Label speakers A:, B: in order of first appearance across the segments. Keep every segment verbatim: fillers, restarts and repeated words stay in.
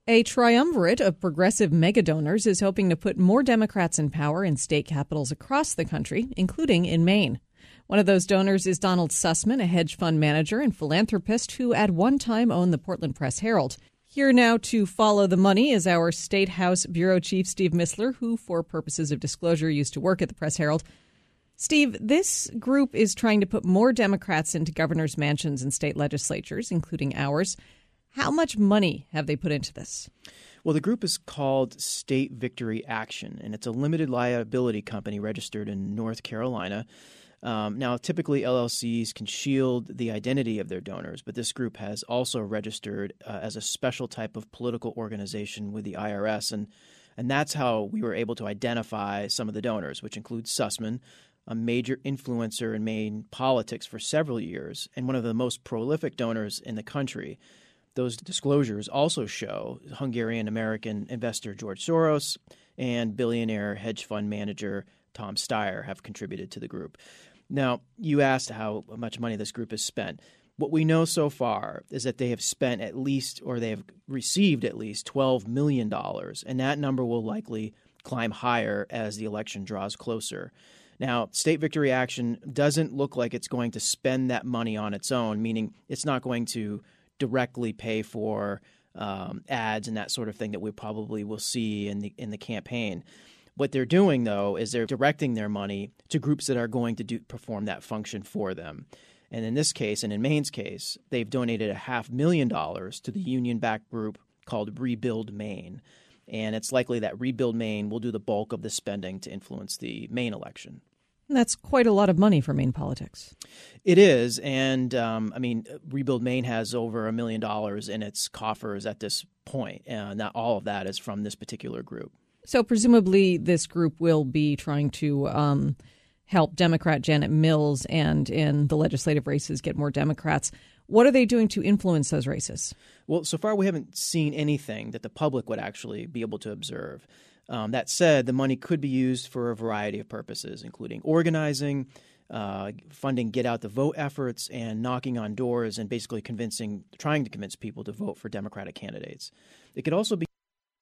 A: A triumvirate of progressive megadonors is hoping to put more Democrats in power in state capitals across the country, including in Maine. One of those donors is Donald Sussman, a hedge fund manager and philanthropist who at one time owned the Portland Press-Herald. Here now to follow the money is our State House Bureau Chief, Steve Mistler, who, for purposes of disclosure, used to work at the Press-Herald. Steve, this group is trying to put more Democrats into governors' mansions and state legislatures, including ours. How much money have they put into this?
B: Well, the group is called State Victory Action, and it's a limited liability company registered in North Carolina. Um, now, typically L L Cs can shield the identity of their donors, but this group has also registered uh, as a special type of political organization with the I R S, and and that's how we were able to identify some of the donors, which includes Sussman, a major influencer in Maine politics for several years, and one of the most prolific donors in the country. Those disclosures also show Hungarian-American investor George Soros and billionaire hedge fund manager Tom Steyer have contributed to the group. Now, you asked how much money this group has spent. What we know so far is that they have spent at least, or they have received at least twelve million dollars, and that number will likely climb higher as the election draws closer. Now, State Victory Action doesn't look like it's going to spend that money on its own, meaning it's not going to directly pay for um, ads and that sort of thing that we probably will see in the in the campaign. What they're doing, though, is they're directing their money to groups that are going to do, perform that function for them. And in this case, and in Maine's case, they've donated a half million dollars to the union-backed group called Rebuild Maine. And it's likely that Rebuild Maine will do the bulk of the spending to influence the Maine election.
A: That's quite a lot of money for Maine politics.
B: It is. And, um, I mean, Rebuild Maine has over a million dollars in its coffers at this point. And not all of that is from this particular group.
A: So presumably this group will be trying to um, help Democrat Janet Mills and in the legislative races get more Democrats. What are they doing to influence those races?
B: Well, so far we haven't seen anything that the public would actually be able to observe. Um, that said, the money could be used for a variety of purposes, including organizing, uh, funding get-out-the-vote efforts, and knocking on doors and basically convincing, trying to convince people to vote for Democratic candidates. It could also be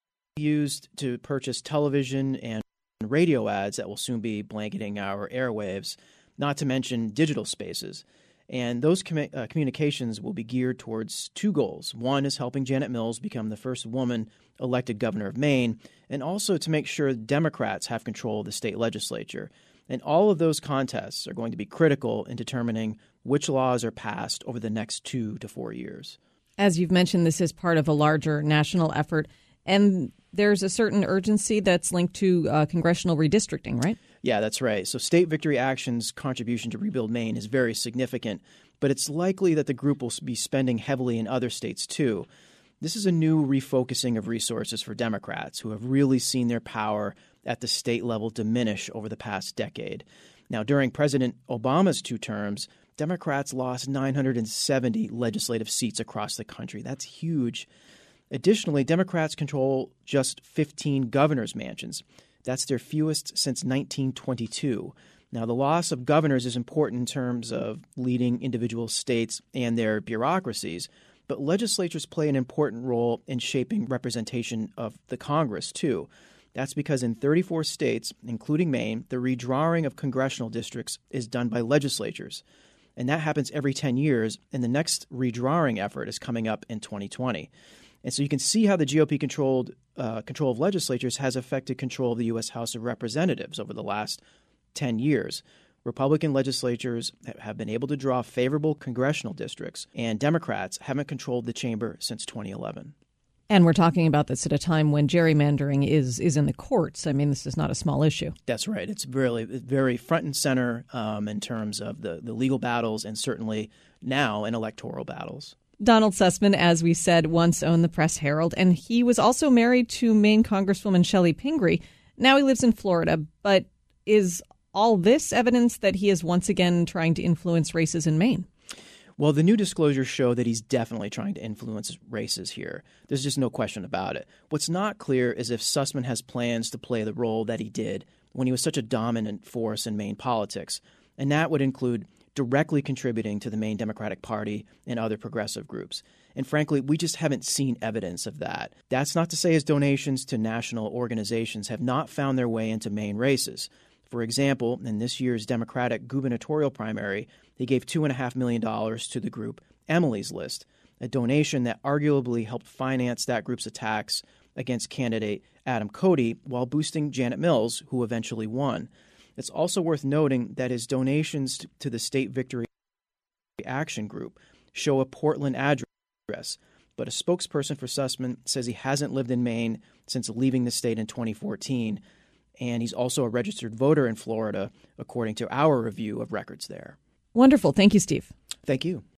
B: used to purchase television and radio ads that will soon be blanketing our airwaves, not to mention digital spaces. And those com- uh, communications will be geared towards two goals. One is helping Janet Mills become the first woman elected governor of Maine, and also to make sure Democrats have control of the state legislature. And all of those contests are going to be critical in determining which laws are passed over the next two to four years.
A: As you've mentioned, this is part of a larger national effort, and there's a certain urgency that's linked to uh, congressional redistricting, right?
B: Yeah, that's right. So State Victory Action's contribution to Rebuild Maine is very significant, but it's likely that the group will be spending heavily in other states too. This is a new refocusing of resources for Democrats who have really seen their power at the state level diminish over the past decade. Now, during President Obama's two terms, Democrats lost nine hundred seventy legislative seats across the country. That's huge. Additionally, Democrats control just fifteen governor's mansions. That's their fewest since nineteen twenty-two. Now, the loss of governors is important in terms of leading individual states and their bureaucracies, but legislatures play an important role in shaping representation of the Congress, too. That's because in thirty-four states, including Maine, the redrawing of congressional districts is done by legislatures. And that happens every ten years, and the next redrawing effort is coming up in twenty twenty. And so you can see how the G O P-controlled uh, control of legislatures has affected control of the U S House of Representatives over the last ten years. Republican legislatures have been able to draw favorable congressional districts, and Democrats haven't controlled the chamber since twenty eleven.
A: And we're talking about this at a time when gerrymandering is is in the courts. I mean, this is not a small issue.
B: That's right. It's really very front and center um, in terms of the, the legal battles and certainly now in electoral battles.
A: Donald Sussman, as we said, once owned the Press-Herald, and he was also married to Maine Congresswoman Shelley Pingree. Now he lives in Florida, but is all this evidence that he is once again trying to influence races in Maine?
B: Well, the new disclosures show that he's definitely trying to influence races here. There's just no question about it. What's not clear is if Sussman has plans to play the role that he did when he was such a dominant force in Maine politics, and that would include directly contributing to the Maine Democratic Party and other progressive groups. And frankly, we just haven't seen evidence of that. That's not to say his donations to national organizations have not found their way into Maine races. For example, in this year's Democratic gubernatorial primary, he gave two point five million dollars to the group Emily's List, a donation that arguably helped finance that group's attacks against candidate Adam Cody while boosting Janet Mills, who eventually won. It's also worth noting that his donations to the State Victory Action Group show a Portland address, but a spokesperson for Sussman says he hasn't lived in Maine since leaving the state in twenty fourteen, and he's also a registered voter in Florida, according to our review of records there.
A: Wonderful. Thank you, Steve.
B: Thank you.